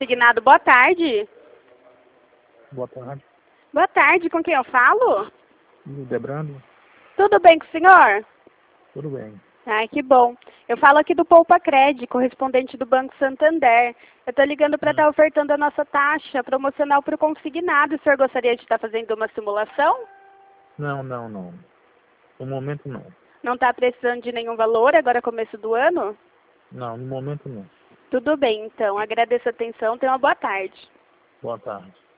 Consignado, boa tarde. Boa tarde. Boa tarde, com quem eu falo? Debrando? Tudo bem com o senhor? Tudo bem. Ai, que bom. Eu falo aqui do Poupa Cred, correspondente do Banco Santander. Eu estou ligando para estar ofertando a nossa taxa promocional para o consignado. O senhor gostaria de estar fazendo uma simulação? Não. No momento não. Não está precisando de nenhum valor, agora é começo do ano? Não, no momento não. Tudo bem, então. Agradeço a atenção. Tenha uma boa tarde. Boa tarde.